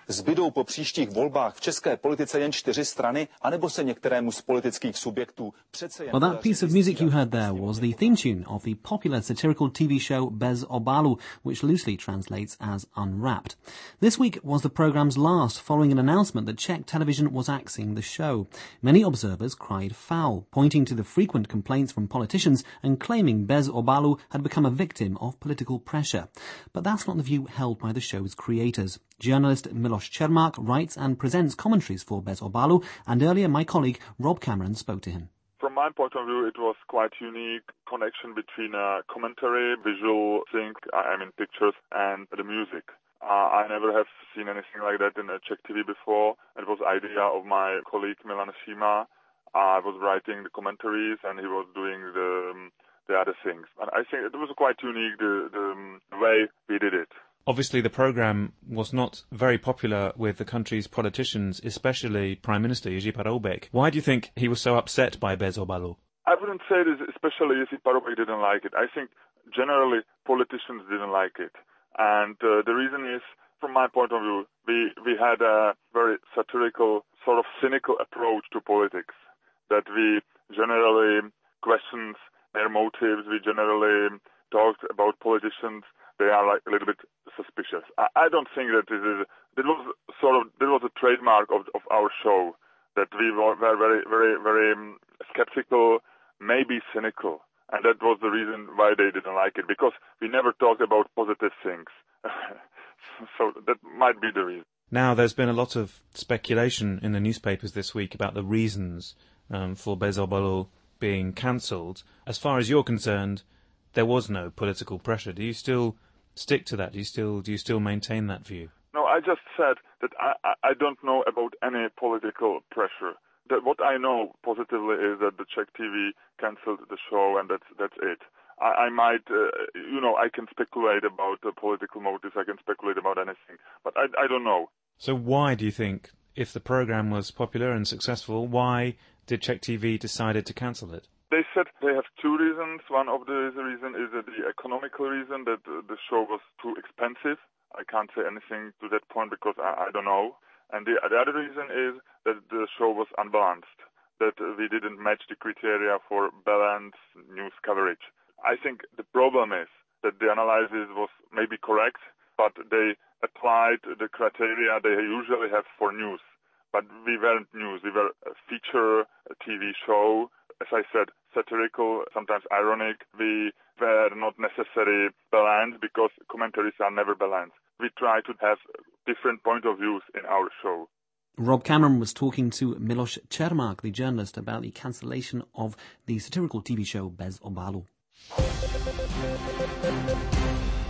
Zbydou po příštích volbách v české politice jen 4 strany, anebo se některému z politických subjektů přece jen... Well, that piece of music you heard there was the theme tune of the popular satirical TV show Bez obalu, which loosely translates as Unwrapped. This week was the programme's last, following an announcement that Czech television was axing the show. Many observers cried foul, pointing to the frequent complaints from politicians and claiming Bez obalu had become a victim of political pressure. But that's not the view held by the show's creators. Journalist Miloš Čermák writes and presents commentaries for Bez obalu, and earlier my colleague Rob Cameron spoke to him. From my point of view, it was quite unique connection between commentary, visual thing, pictures, and the music. I never have seen anything like that in Czech TV before. It was idea of my colleague Milan Šíma. I was writing the commentaries and he was doing the other things. And I think it was quite unique the way we did it. Obviously, the programme was not very popular with the country's politicians, especially Prime Minister Jiří Paroubek. Why do you think he was so upset by Bez obalu? I wouldn't say this, especially Jiří Paroubek didn't like it. I think generally politicians didn't like it. And the reason is, from my point of view, we had a very satirical, sort of cynical approach to politics, that we generally questioned their motives, we generally talked about politicians. They are like a little bit suspicious. I don't think that it was a trademark of our show, that we were very, very, very skeptical, maybe cynical. And that was the reason why they didn't like it, because we never talked about positive things. So that might be the reason. Now, there's been a lot of speculation in the newspapers this week about the reasons for Bez obalu being cancelled. As far as you're concerned, there was no political pressure. Do you still stick to that? Do you still maintain that view? No, I just said that I don't know about any political pressure. That what I know positively is that the Czech TV cancelled the show, and that's it. I might, I can speculate about the political motives. I can speculate about anything, but I don't know. So why do you think, if the programme was popular and successful, why did Czech TV decide to cancel it? They said they have 2 reasons. One of the reasons is the economical reason, that the show was too expensive. I can't say anything to that point because I don't know. And the other reason is that the show was unbalanced, that we didn't match the criteria for balanced news coverage. I think the problem is that the analysis was maybe correct, but they applied the criteria they usually have for news. But we weren't news. We were a feature, a TV show, as I said, satirical, sometimes ironic. We were not necessarily balanced because commentaries are never balanced. We try to have different point of views in our show. Rob Cameron was talking to Miloš Čermák, the journalist, about the cancellation of the satirical TV show Bez obalu.